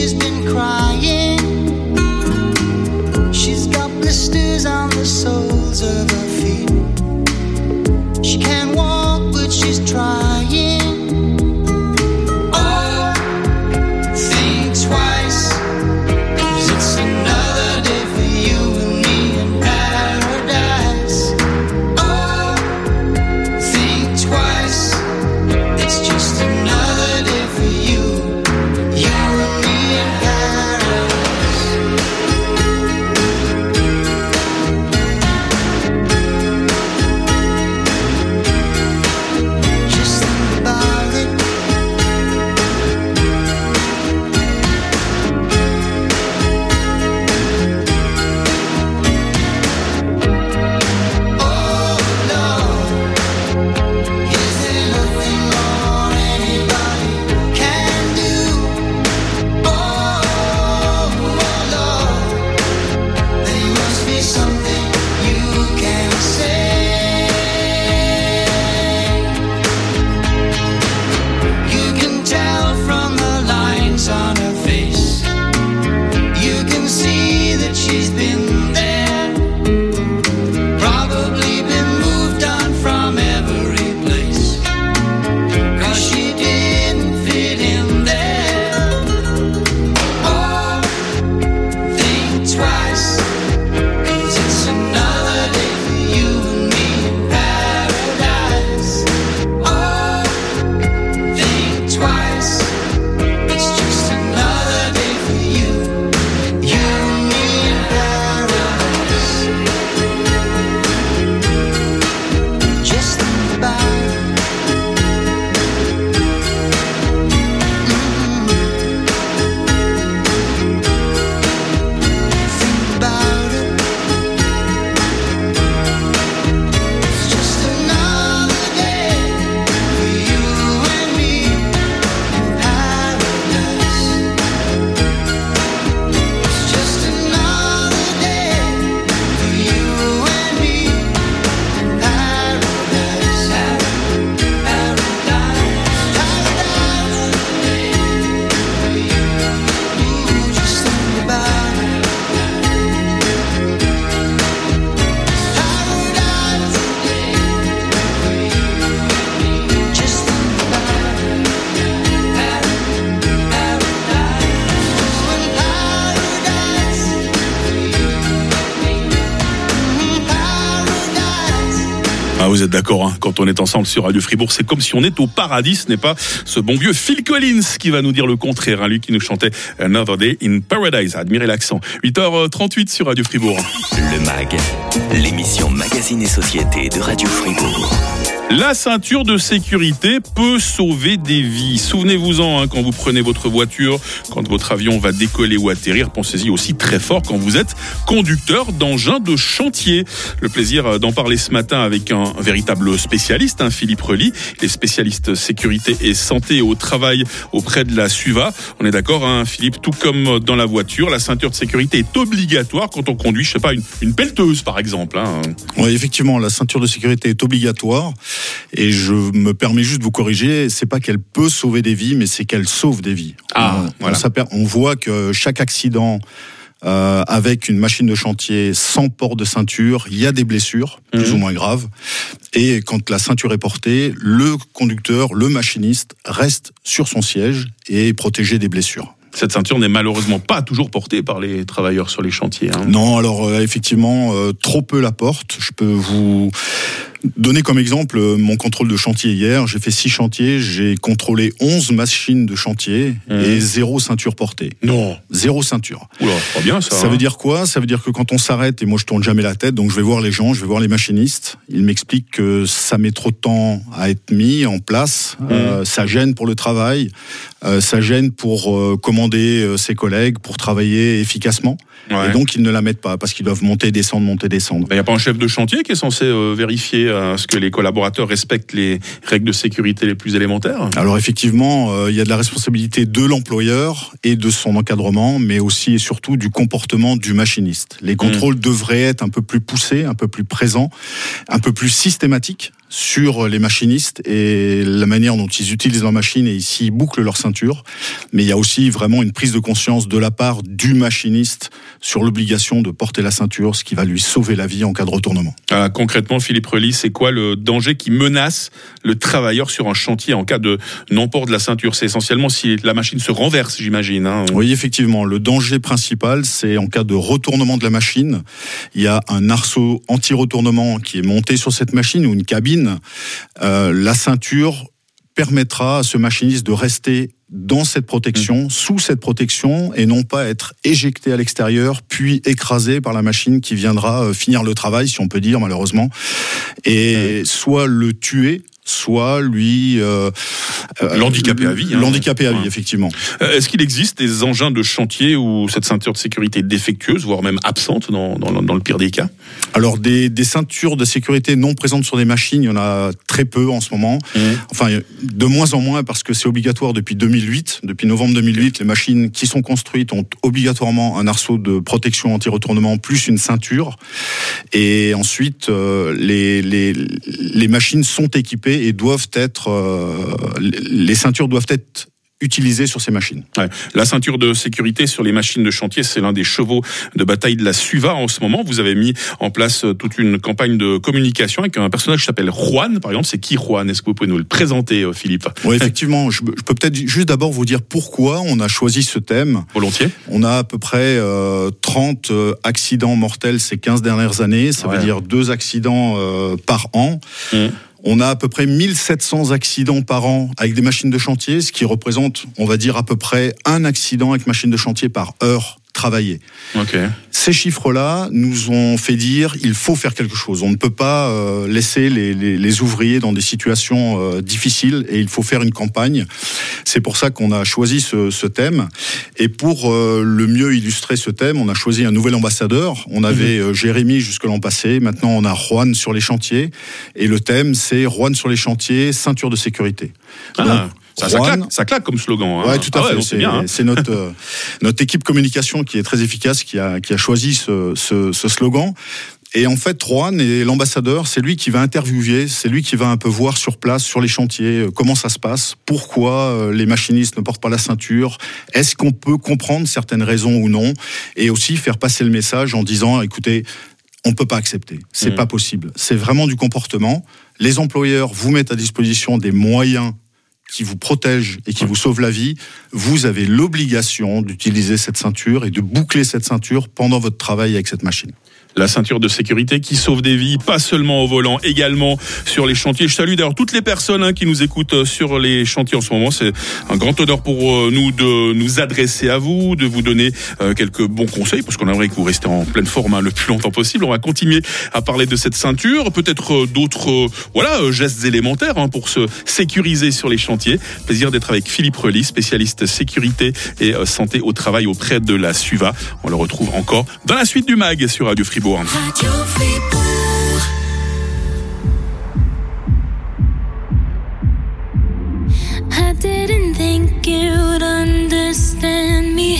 blisters on the soles soles of her feet. She can't walk, but she's trying. Oh, think twice, 'cause it's another day for you and me in paradise. Oh, think twice, it's just another day for you, you and me in paradise. Just think about it. Oh Lord, is there nothing more anybody can do? Oh Lord, there must be something you can say. You can tell from the lines on her face. You can see that she's been there. Probably been moved on from every place. 'Cause she didn't fit in there. Oh, think twice, 'cause it's another day for you and me in paradise. Oh, think twice, it's just another day for you, you and me in paradise. Just think about it. Think about it. It's just another day for you and me in paradise. It's just another day for you and me in paradise. Paradise. Just think about it. Just think about it. Ah, vous êtes d'accord, hein, quand on est ensemble sur Radio Fribourg, c'est comme si on est au paradis, ce n'est pas ce bon vieux Phil Collins qui va nous dire le contraire, hein, lui qui nous chantait Another Day in Paradise. Admirez l'accent. huit heures trente-huit sur Radio Fribourg. Le MAG, l'émission Magazine et Société de Radio Fribourg. La ceinture de sécurité peut sauver des vies. Souvenez-vous-en, hein, quand vous prenez votre voiture, quand votre avion va décoller ou atterrir. Pensez-y aussi très fort quand vous êtes conducteur d'engin de chantier. Le plaisir d'en parler ce matin avec un véritable spécialiste, hein, Philippe Rely. Il est spécialiste sécurité et santé au travail auprès de la SUVA. On est d'accord, hein, Philippe, tout comme dans la voiture, la ceinture de sécurité est obligatoire quand on conduit, je sais pas, une, une pelleteuse par exemple. Hein. Oui, effectivement, la ceinture de sécurité est obligatoire. Et je me permets juste de vous corriger, c'est pas qu'elle peut sauver des vies, mais c'est qu'elle sauve des vies. Ah, on, voilà. on, on voit que chaque accident euh, avec une machine de chantier sans port de ceinture, il y a des blessures, mmh. plus ou moins graves. Et quand la ceinture est portée, le conducteur, le machiniste reste sur son siège et est protégé des blessures. Cette ceinture n'est malheureusement pas toujours portée par les travailleurs sur les chantiers. Hein. Non, alors euh, effectivement, euh, trop peu la portent. Je peux vous donner comme exemple euh, mon contrôle de chantier hier. J'ai fait six chantiers, j'ai contrôlé onze machines de chantier mmh. et zéro ceinture portée. Non. Zéro ceinture. Oula, pas bien ça. Ça hein. veut dire quoi ? Ça veut dire que quand on s'arrête, et moi je tourne jamais la tête, donc je vais voir les gens, je vais voir les machinistes. Ils m'expliquent que ça met trop de temps à être mis en place. Mmh. Euh, ça gêne pour le travail. Euh, ça gêne pour euh, commander euh, ses collègues, pour travailler efficacement. Ouais. Et donc, ils ne la mettent pas parce qu'ils doivent monter, descendre, monter, descendre. Il n'y a pas un chef de chantier qui est censé euh, vérifier euh, ce que les collaborateurs respectent les règles de sécurité les plus élémentaires ? Alors, effectivement, euh, il y a de la responsabilité de l'employeur et de son encadrement, mais aussi et surtout du comportement du machiniste. Les contrôles mmh. devraient être un peu plus poussés, un peu plus présents, un peu plus systématiques sur les machinistes et la manière dont ils utilisent leur machine, et ici ils bouclent leur ceinture. Mais il y a aussi vraiment une prise de conscience de la part du machiniste sur l'obligation de porter la ceinture, ce qui va lui sauver la vie en cas de retournement. Ah, concrètement, Philippe Relis, c'est quoi le danger qui menace le travailleur sur un chantier en cas de non-port de la ceinture? C'est essentiellement si la machine se renverse, j'imagine. Hein. Oui, effectivement. Le danger principal, c'est en cas de retournement de la machine. Il y a un arceau anti-retournement qui est monté sur cette machine, ou une cabine. Euh, la ceinture permettra à ce machiniste de rester dans cette protection, mmh. sous cette protection, et non pas être éjecté à l'extérieur, puis écrasé par la machine qui viendra finir le travail, si on peut dire, malheureusement, et mmh. soit le tuer, soit lui euh, l'handicaper à vie. Hein, l'handicaper à vie, ouais. effectivement. Euh, est-ce qu'il existe des engins de chantier où cette ceinture de sécurité est défectueuse, voire même absente dans, dans, dans le pire des cas? Alors, des, des ceintures de sécurité non présentes sur des machines, il y en a très peu en ce moment. Mmh. Enfin, de moins en moins, parce que c'est obligatoire depuis deux mille huit. Depuis novembre deux mille huit, les machines qui sont construites ont obligatoirement un arceau de protection anti-retournement plus une ceinture. Et ensuite, euh, les, les, les machines sont équipées et doivent être, euh, les ceintures doivent être utilisées sur ces machines. Ouais. La ceinture de sécurité sur les machines de chantier, c'est l'un des chevaux de bataille de la Suva en ce moment. Vous avez mis en place toute une campagne de communication avec un personnage qui s'appelle Juan, par exemple. C'est qui Juan? Est-ce que vous pouvez nous le présenter, Philippe? Oui, effectivement. Je, je peux peut-être juste d'abord vous dire pourquoi on a choisi ce thème. Volontiers. On a à peu près euh, trente accidents mortels ces quinze dernières années. Ça ouais. veut dire deux accidents euh, par an. Mmh. On a à peu près mille sept cents accidents par an avec des machines de chantier, ce qui représente, on va dire, à peu près un accident avec machine de chantier par heure travaillée. Okay. Ces chiffres-là nous ont fait dire il faut faire quelque chose. On ne peut pas euh, laisser les, les, les ouvriers dans des situations euh, difficiles, et il faut faire une campagne. C'est pour ça qu'on a choisi ce, ce thème. Et pour euh, le mieux illustrer ce thème, on a choisi un nouvel ambassadeur. On avait euh, Jérémy jusque l'an passé. Maintenant, on a Juan sur les chantiers. Et le thème, c'est Juan sur les chantiers, ceinture de sécurité. Ah. Donc, Ça, ça, claque, ça claque comme slogan. Hein. Ouais, tout à ah fait. ouais, c'est, c'est, bien, hein. c'est notre euh, notre équipe communication qui est très efficace, qui a qui a choisi ce ce, ce slogan. Et en fait, Juan est l'ambassadeur. C'est lui qui va interviewer, c'est lui qui va un peu voir sur place, sur les chantiers, comment ça se passe, pourquoi les machinistes ne portent pas la ceinture, est-ce qu'on peut comprendre certaines raisons ou non, et aussi faire passer le message en disant, écoutez, on ne peut pas accepter, c'est mmh. pas possible. C'est vraiment du comportement. Les employeurs vous mettent à disposition des moyens qui vous protège et qui vous sauve la vie, vous avez l'obligation d'utiliser cette ceinture et de boucler cette ceinture pendant votre travail avec cette machine. La ceinture de sécurité qui sauve des vies, pas seulement au volant, également sur les chantiers. Je salue d'ailleurs toutes les personnes hein, qui nous écoutent sur les chantiers en ce moment. C'est un grand honneur pour nous de nous adresser à vous, de vous donner euh, quelques bons conseils, parce qu'on aimerait que vous restez en pleine forme hein, le plus longtemps possible. On va continuer à parler de cette ceinture, peut-être d'autres euh, voilà euh, gestes élémentaires hein, pour se sécuriser sur les chantiers. Plaisir d'être avec Philippe Relis, spécialiste sécurité et euh, santé au travail auprès de la Suva. On le retrouve encore dans la suite du mag sur Radio Fribourg. Radio Fribourg. I didn't think you'd understand me.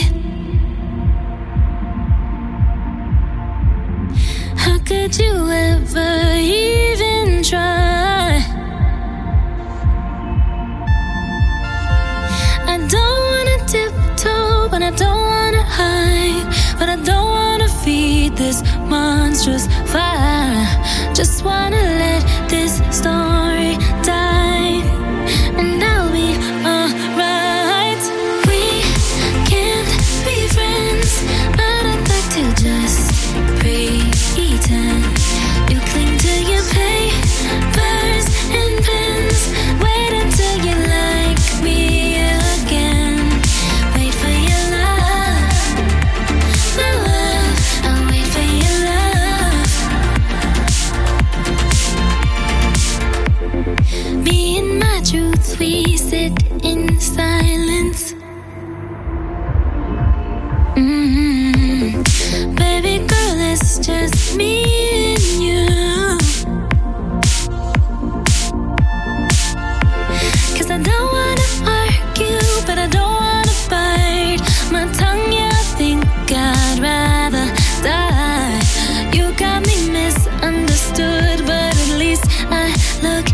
How could you ever even try? I don't wanna tiptoe, but I don't wanna hide, but I don't wanna feed this monstrous fire. Just wanna let this story die, and I'll be alright. We can't be friends, but I'd like to just pretend. You cling to your papers and pens. Wait until you like me again. Wait for your love, my love. I'll wait for your love. Me and my truth, we sit in silence. Mm-hmm. Baby girl, it's just me and you. 'Cause I don't wanna argue, but I don't wanna bite my tongue. Yeah, I think I'd rather die. You got me misunderstood, but at least I look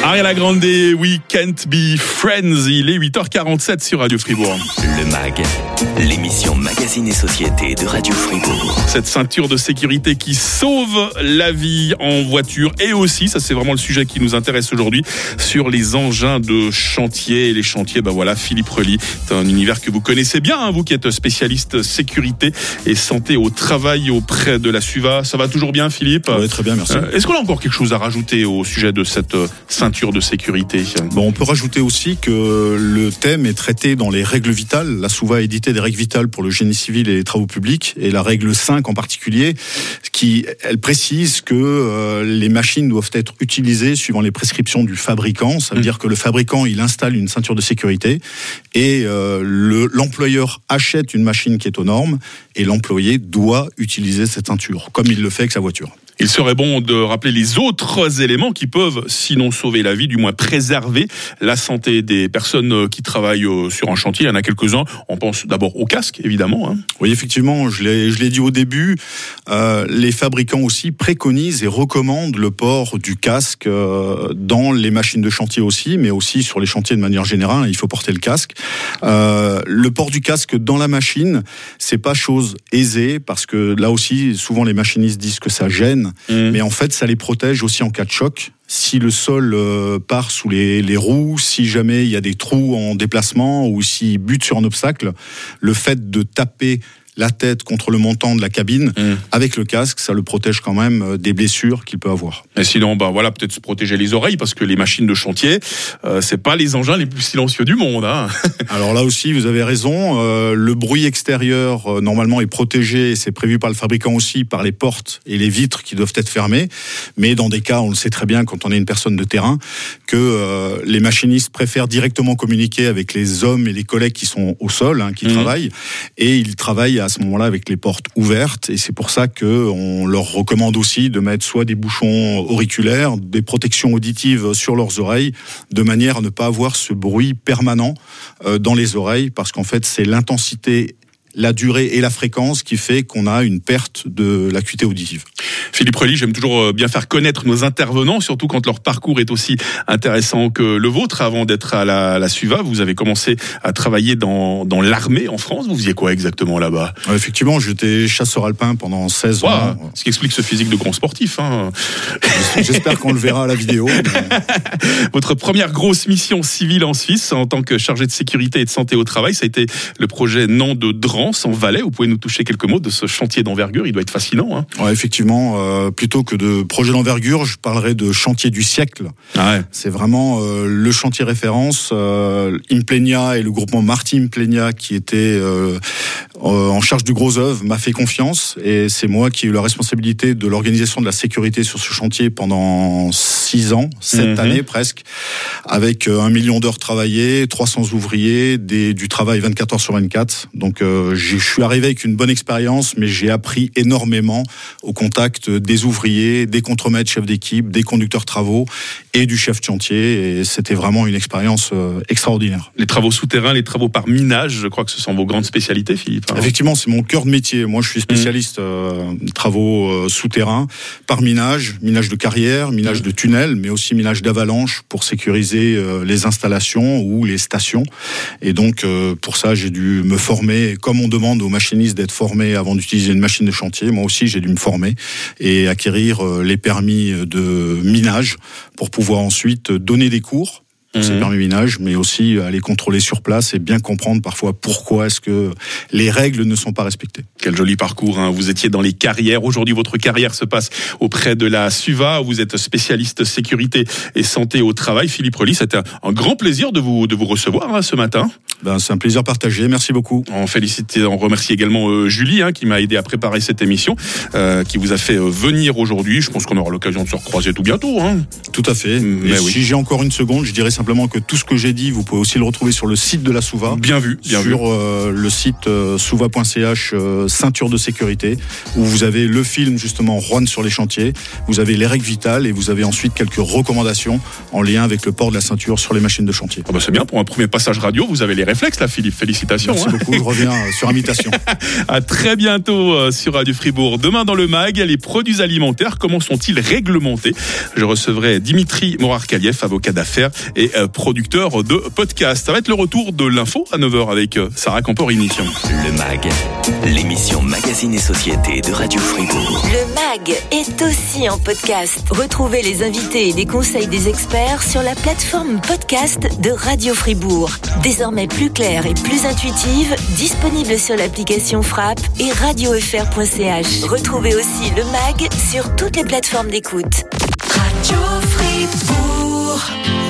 Ariana Grande, We Can't Be Friends. Il est huit heures quarante-sept sur Radio Fribourg. Le MAG, l'émission Magazine et Société de Radio Fribourg. Cette ceinture de sécurité qui sauve la vie en voiture et aussi, ça c'est vraiment le sujet qui nous intéresse aujourd'hui, sur les engins de chantier. Et les chantiers, ben voilà, Philippe Rely, c'est un univers que vous connaissez bien, hein, vous qui êtes spécialiste sécurité et santé au travail auprès de la SUVA. Ça va toujours bien, Philippe ? Oui, très bien, merci. Euh, est-ce qu'on a encore quelque chose à rajouter au sujet de cette euh, ceinture de sécurité ? Bon, on peut rajouter aussi que le thème est traité dans les règles vitales. La SUVA a édité des règles vitales pour le génie civil et les travaux publics, et la règle cinq en particulier, qui elle précise que euh, les machines doivent être utilisées suivant les prescriptions du fabricant. Ça veut mmh. dire que le fabricant, il installe une ceinture de sécurité et euh, le, l'employeur achète une machine qui est aux normes et l'employé doit utiliser cette ceinture, comme il le fait avec sa voiture. Il serait bon de rappeler les autres éléments qui peuvent, sinon sauver la vie, du moins préserver la santé des personnes qui travaillent sur un chantier. Il y en a quelques-uns. On pense d'abord au casque, évidemment. Hein. Oui, effectivement, je l'ai, je l'ai dit au début. Euh, les fabricants aussi préconisent et recommandent le port du casque euh, dans les machines de chantier aussi, mais aussi sur les chantiers de manière générale. Il faut porter le casque. Euh, le port du casque dans la machine, c'est pas chose aisée parce que là aussi, souvent les machinistes disent que ça gêne. Mmh. Mais en fait, ça les protège aussi en cas de choc. Si le sol euh, part sous les, les roues, si jamais il y a des trous en déplacement ou s'il bute sur un obstacle, le fait de taper la tête contre le montant de la cabine, mmh. avec le casque, ça le protège quand même des blessures qu'il peut avoir. Et sinon, bah voilà, peut-être se protéger les oreilles, parce que les machines de chantier, euh, c'est pas les engins les plus silencieux du monde. Hein. Alors là aussi, vous avez raison. Euh, le bruit extérieur, euh, normalement, est protégé, et c'est prévu par le fabricant aussi, par les portes et les vitres qui doivent être fermées. Mais dans des cas, on le sait très bien, quand on est une personne de terrain, que euh, les machinistes préfèrent directement communiquer avec les hommes et les collègues qui sont au sol, hein, qui mmh. travaillent, et ils travaillent à à ce moment-là avec les portes ouvertes, et c'est pour ça qu'on leur recommande aussi de mettre soit des bouchons auriculaires, des protections auditives sur leurs oreilles, de manière à ne pas avoir ce bruit permanent dans les oreilles, parce qu'en fait c'est l'intensité, la durée et la fréquence qui fait qu'on a une perte de l'acuité auditive. Philippe Rely, j'aime toujours bien faire connaître nos intervenants, surtout quand leur parcours est aussi intéressant que le vôtre. Avant d'être à la, la SUVA, vous avez commencé à travailler dans, dans l'armée en France. Vous faisiez quoi exactement là-bas ? Ouais, effectivement, j'étais chasseur alpin pendant seize wow, ans. Ce qui explique ce physique de grand sportif. Hein. J'espère qu'on le verra à la vidéo. Mais... Votre première grosse mission civile en Suisse, en tant que chargé de sécurité et de santé au travail, ça a été le projet Nantes de Drance en Valais. Vous pouvez nous toucher quelques mots de ce chantier d'envergure ? Il doit être fascinant. Hein. Ouais, effectivement. Euh, plutôt que de projet d'envergure, je parlerai de chantier du siècle. Ah ouais. C'est vraiment euh, le chantier référence. Euh, Implenia et le groupement Marty Implenia, qui était euh, euh, en charge du gros œuvre, m'a fait confiance, et c'est moi qui ai eu la responsabilité de l'organisation de la sécurité sur ce chantier pendant six ans, sept mmh. années presque, avec euh, un million d'heures travaillées, trois cents ouvriers, des, du travail vingt-quatre heures sur vingt-quatre. Donc euh, je suis arrivé avec une bonne expérience, mais j'ai appris énormément au contact des ouvriers, des contremaîtres, chefs d'équipe, des conducteurs travaux et du chef de chantier, et c'était vraiment une expérience euh, extraordinaire. Les travaux souterrains, les travaux par minage, je crois que ce sont vos grandes spécialités, Philippe. Hein. Effectivement, c'est mon cœur de métier. Moi, je suis spécialiste euh, travaux euh, souterrains par minage, minage de carrière, minage de tunnel, mais aussi minage d'avalanche pour sécuriser euh, les installations ou les stations. Et donc, euh, pour ça, j'ai dû me former, comme on demande aux machinistes d'être formés avant d'utiliser une machine de chantier. Moi aussi, j'ai dû me former et acquérir les permis de minage pour pouvoir ensuite donner des cours pour mmh. ces permis de minage, mais aussi aller contrôler sur place et bien comprendre parfois pourquoi est-ce que les règles ne sont pas respectées. Quel joli parcours, hein. Vous étiez dans les carrières. Aujourd'hui, votre carrière se passe auprès de la SUVA. Vous êtes spécialiste sécurité et santé au travail. Philippe Rely, c'était un grand plaisir de vous, de vous recevoir hein, ce matin. Ben, c'est un plaisir partagé. Merci beaucoup. On félicite, on remercie également euh, Julie hein, qui m'a aidé à préparer cette émission, euh, qui vous a fait euh, venir aujourd'hui. Je pense qu'on aura l'occasion de se recroiser tout bientôt. Hein. Tout à fait. Mais et oui. Si j'ai encore une seconde, je dirais simplement que tout ce que j'ai dit, vous pouvez aussi le retrouver sur le site de la Suva. Bien vu, bien sur vu. Euh, le site euh, suva point c h euh, ceinture de sécurité, où vous avez le film justement Juan sur les chantiers, vous avez les règles vitales et vous avez ensuite quelques recommandations en lien avec le port de la ceinture sur les machines de chantier. Ah bah c'est bien, pour un premier passage radio, vous avez les réflexes là, Philippe. Félicitations. Merci hein. beaucoup, je reviens euh, sur invitation. À très bientôt euh, sur Radio Fribourg. Demain dans le mag, les produits alimentaires, comment sont-ils réglementés? Je recevrai Dimitri Morarkaliev, avocat d'affaires et euh, producteur de podcast. Ça va être le retour de l'info à neuf heures avec euh, Sarah Camporini. Le mag, l'émission Magazine et Société de Radio Fribourg. Le mag est aussi en podcast. Retrouvez les invités et les conseils des experts sur la plateforme podcast de Radio Fribourg. Désormais plus claire et plus intuitive, disponible sur l'application Frappe et radio f r point c h. Retrouvez aussi le mag sur toutes les plateformes d'écoute. Radio Fribourg.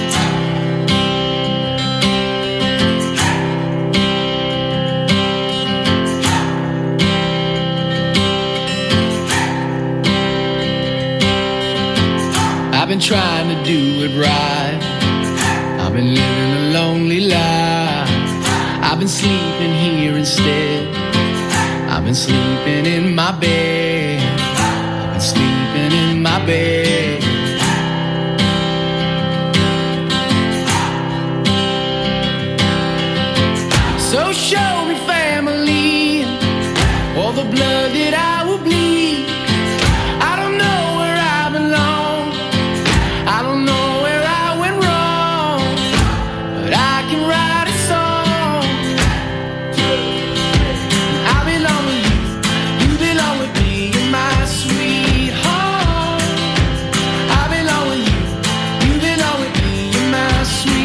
I've been trying to do it right. I've been living a lonely life. I've been sleeping here instead. I've been sleeping in my bed. I've been sleeping in my bed. So show me family, all the blood that I will bleed. I don't know where I belong. I don't know where I went wrong, but I can write a song. I belong with you, you belong with me, you're my sweetheart. I belong with you, you belong with me, you're my sweetheart.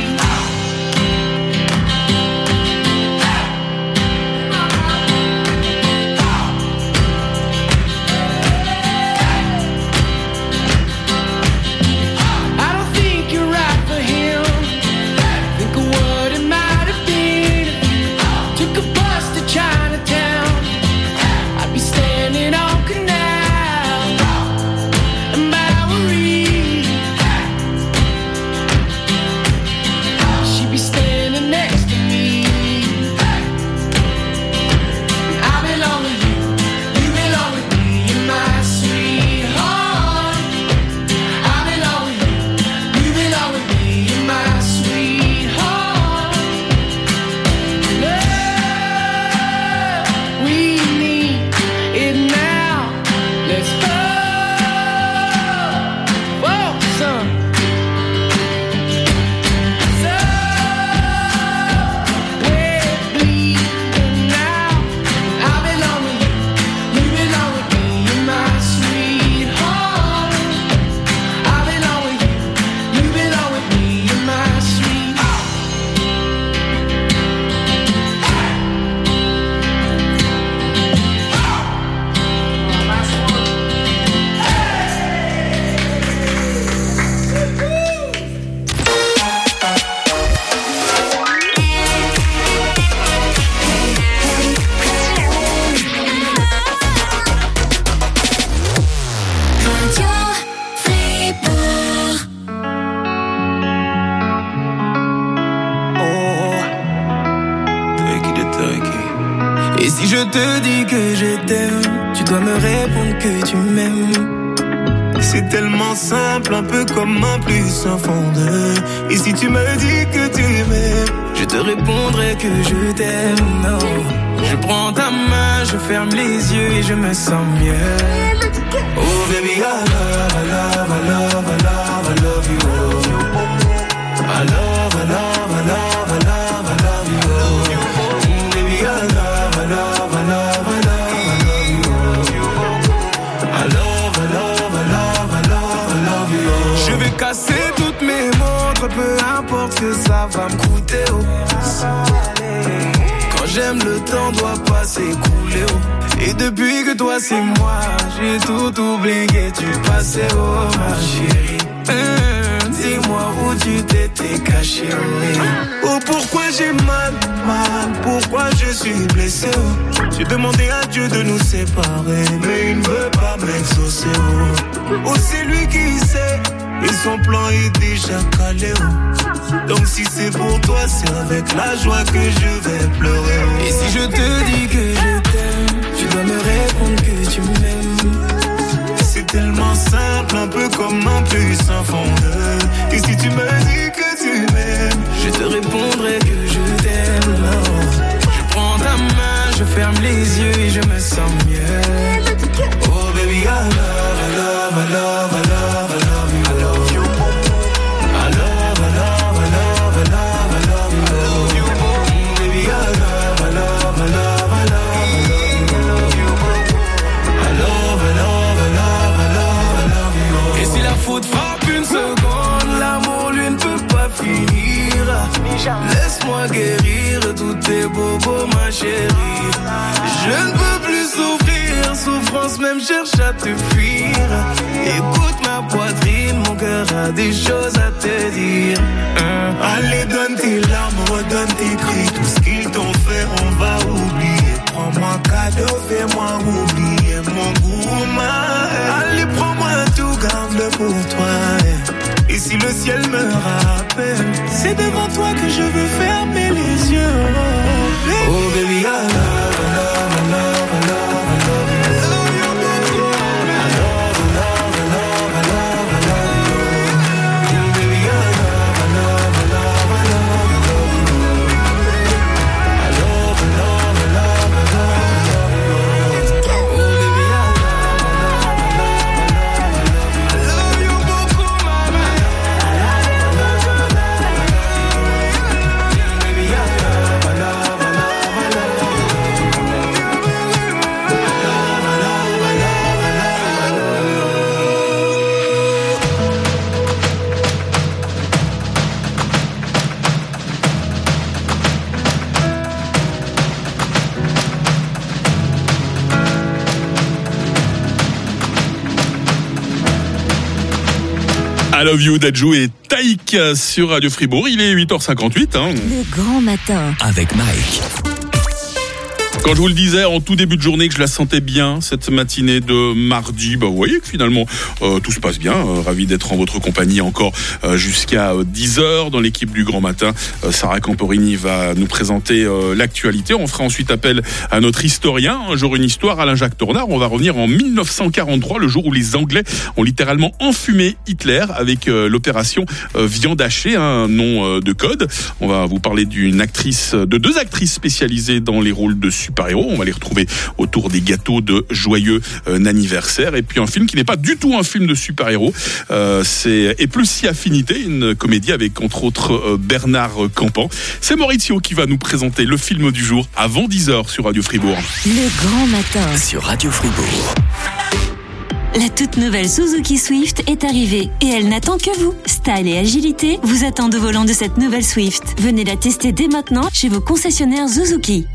Et si je te dis que je t'aime, tu dois me répondre que tu m'aimes. C'est tellement simple, un peu comme un plus un fond de. Et si tu me dis que tu m'aimes, je te répondrai que je t'aime. Non, je prends ta main, je ferme les yeux et je me sens mieux. Oh baby, I love, I love, I love, I love, I love you. I love, I love, I love, I love, I love you. Mm, baby, I love, I love, I love, I love, I love you. I love, I love, I love, I love, I love you. Je vais casser toutes mes montres, peu importe que ça va me coûter. Oh. Quand j'aime, le temps doit pas s'écouler. Oh. Et depuis que toi c'est moi, j'ai tout oublié, tu passais, oh ma chérie. Mmh. dis-moi où tu t'étais caché, oui. Oh, pourquoi j'ai mal, mal, pourquoi je suis blessé, oh. J'ai demandé à Dieu de nous séparer, mais il ne veut pas m'exaucer, oh. Oh, c'est lui qui sait, et son plan est déjà calé, oh. Donc si c'est pour toi, c'est avec la joie que je vais pleurer, oh. Et si je te dis que je t'aime, tu dois me répondre que tu m'aimes. C'est tellement simple, un peu comme un puissant fondeur. Et si tu me dis que tu m'aimes, je te répondrai que je t'aime. Oh. Je prends ta main, je ferme les yeux et je me sens mieux. Oh baby, I love, I love, I love, I love, I love you. I love you. I love, I love, I love, I love, I love you. I love you. Baby, I love, I love, I love, I love, I love you. I love, I love, I love, I love, I love you. Et si la faute frappe une seconde, l'amour lui ne peut pas finir. Laisse-moi guérir tous tes bobos, ma chérie. Je ne peux plus souffrir, souffrance même cherche à te fuir. Écoute ma poitrine, mon cœur a des choses à te dire. hein. Allez, donne tes larmes, redonne tes cris. Tout ce qu'ils t'ont fait, on va oublier. Prends-moi cadeau, fais-moi oublier mon goût, ma. Allez, prends-moi tout, garde-le pour toi. Et si le ciel me rappelle, c'est devant toi que je veux fermer les yeux. Oh baby, oh, baby I love, I love, I love, I love, I love you. I love you, baby. I love, I love, I love, I love, I love you. Oh, baby I love, I love, I love, I love, I love you. I love, I love, I love, I love, I love you. Oh baby I love, I love, I love, I love, I love you beaucoup, mama. I Love You d'Adjou et Taïk sur Radio Fribourg. Il est huit heures cinquante-huit. Hein. Le grand matin. Avec Mike. Quand je vous le disais en tout début de journée que je la sentais bien cette matinée de mardi, bah vous voyez que finalement euh, tout se passe bien. Euh, ravi d'être en votre compagnie encore euh, jusqu'à dix heures dans l'équipe du Grand Matin. Euh, Sarah Camporini va nous présenter euh, l'actualité. On fera ensuite appel à notre historien. Un jour une histoire, Alain-Jacques Tornard. On va revenir en mille neuf cent quarante-trois, le jour où les Anglais ont littéralement enfumé Hitler avec euh, l'opération euh, Viande hachée, un nom euh, de code. On va vous parler d'une actrice, de deux actrices spécialisées dans les rôles de super super-héros. On va les retrouver autour des gâteaux de joyeux euh, anniversaire. Et puis un film qui n'est pas du tout un film de super-héros. Euh, c'est Et plus si affinité, une comédie avec entre autres euh, Bernard Campan. C'est Maurizio qui va nous présenter le film du jour avant dix heures sur Radio Fribourg. Le grand matin sur Radio Fribourg. La toute nouvelle Suzuki Swift est arrivée et elle n'attend que vous. Style et agilité vous attendent au volant de cette nouvelle Swift. Venez la tester dès maintenant chez vos concessionnaires Suzuki.